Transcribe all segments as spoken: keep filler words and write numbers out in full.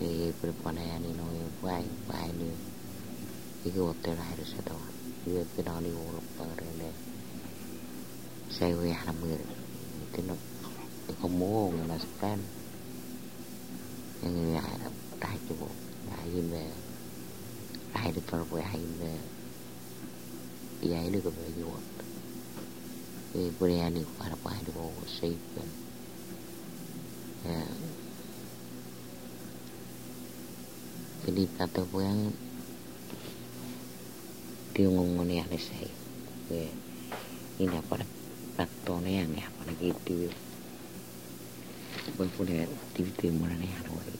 e preparani no vai vai ni iko hotel air sa to io pedani wo pare le sai we ha mur tino ko mo na span yang ya tai chu ai me ai de tor we ai me ai ni ko be yo e preparani para pa de wo sai jadi kata yang dia ngomong ni ada saya, ini apa faktornya yang ni apa lagi itu, bukan dia T V mana ni ada lagi,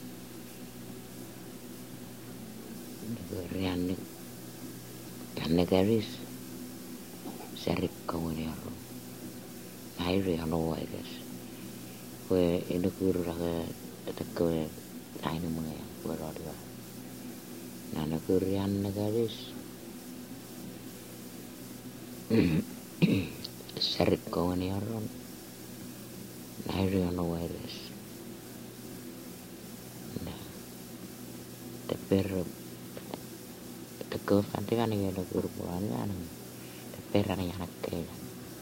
negara ni, negara is, serik kau ni orang, air yang lawa guys, kau ini kurang tak kau air ni mana yang berada. Nah, negara negaris serik kawan ni orang, naik yang virus. Nah, tapi tekuk nanti kan ni ada kurban kan, tapi ada yang nak kaya.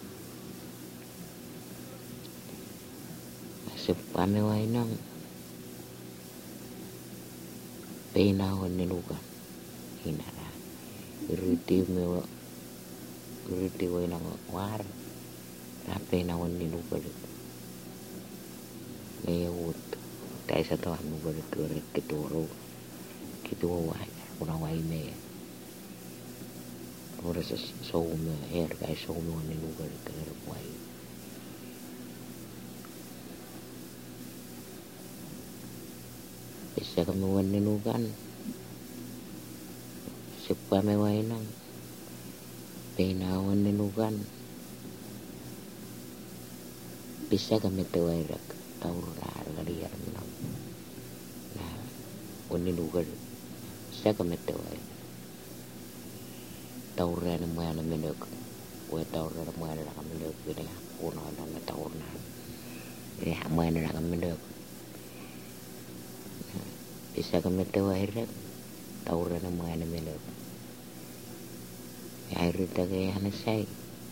Sepan ni wainang. Peinawan ni luka hinara iriti mewa iriti wainang war na peinawan ni luka mewut tai satu anu berker keturu kitu wai kuna wai me ora so so me her kai so me ni luka ker wai bisa kemuan ninukan sepa mewah nang peinawan ninukan bisa kami tewairak taurar kalian nang nah uninukan bisa kami tewai taurar mana menuk we taurar mana kami menuk ini aku nang taurar ini mana kami menuk bisa kami tahu akhirnya tahu rana mana melo akhirnya tak kaya anak saya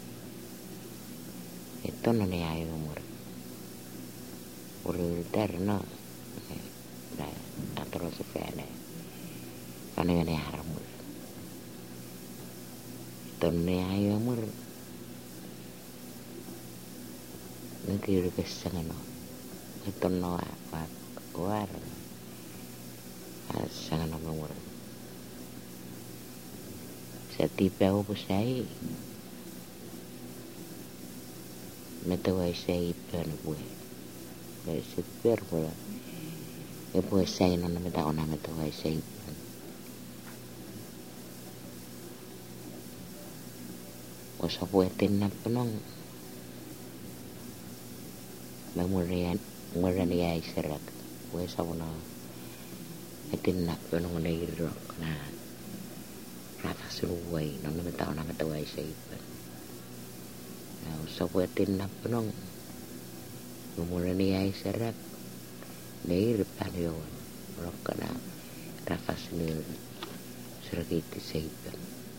itu nani ayo umur umur tar no nah atau sesuatu karena ini haram itu nani ayo umur nanti udah kesangan no itu no apa war sangat nomor setiap aku saya metawai saya pen gue dari super pula ya pun saya nana meta ona metawai saya usah buatin apa nong memorian memorian serak gue sama itin nak penong nei rok na rata suruway nang naman tao nang taway sa ipan na usap itin nak penong mumura niya ay sarak nei ripan yun rok ka na rata sunil surakiti sa ipan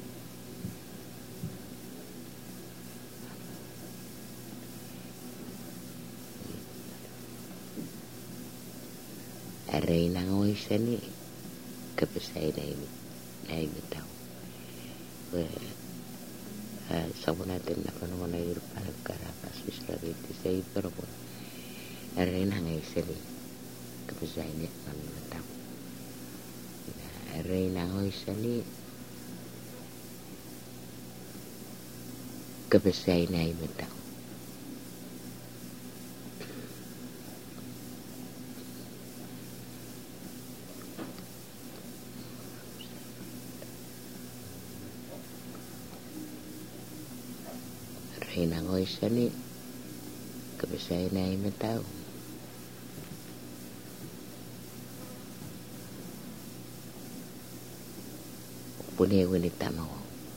aray nang away siya ni kapasay na imi na imi tao sabi natin na kung naman ay rupalag karapas mislariti sa iyo pero po aray nang away siya ni kapasay niya ng tao aray nang away siya ni kapasay na imi tao hinangoy siya ni kabisay na yung tao punewi ni tamaw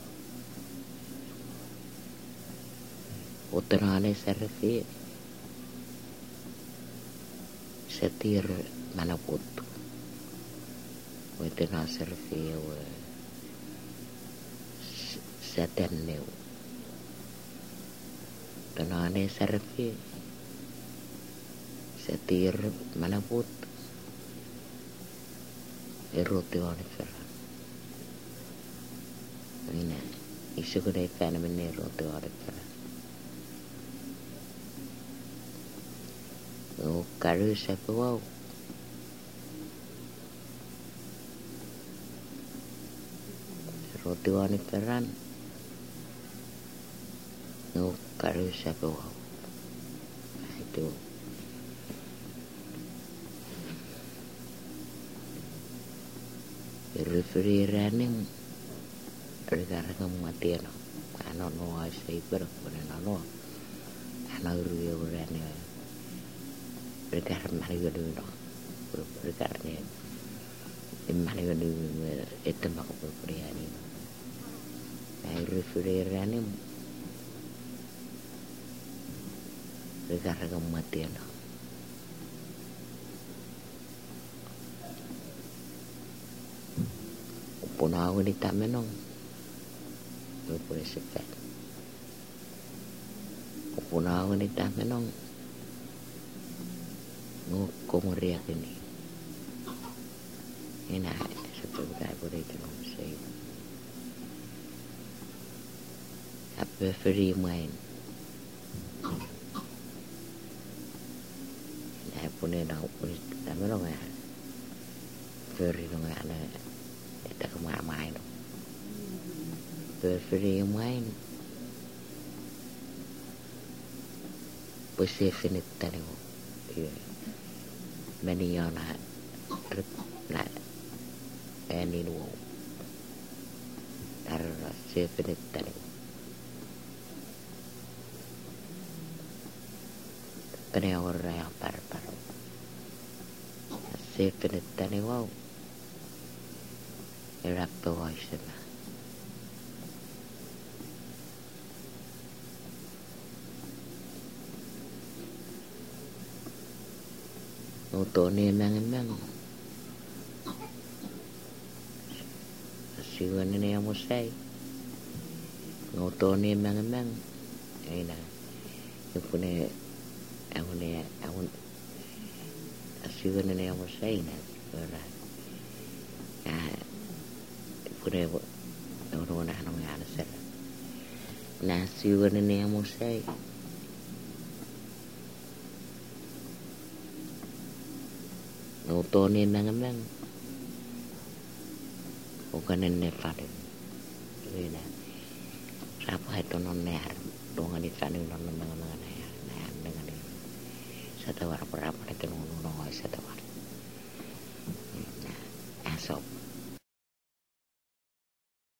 utanane sa rafi sa tir manaput với tên nó sẽ phía sẽ tên nếu tên nó này sẽ phía sẽ tir mana put eroti on fer ini isu kedai fenomena eroti on fer o karu siapa wow eroti on feran o karu siapa wow itu referirannya regarga matian ano no sai pero pone no no ano ruyo rene regar mari godo no regarne mari godo etem aku priani ai referirannya regarga matian Punaw ni tamenong no por ese fe punaw ni tamenong no como ria ini ina seperti apa itu no sei apa free mind na pune na por tamenong ya free no ana tak kemana-mana berfirman main positif tadi many on a trip na any no dar sefinit tadi kena orang yang par-par sefinit tadi wow Iraq voice na Noto ni mang mang siwan ni yang musai Noto ni mang mang ay na yung ako ni ako siwan ni yang musai na para Kure orang nak nong ada ser. Nasi warna ni yang musai. Noto ni mangamang. Bukan ni fadil. Ina. Siapa itu non ner. Dongan di sana non mangamang ner. Ner dengan ni. Satu war berapa itu non non satu war.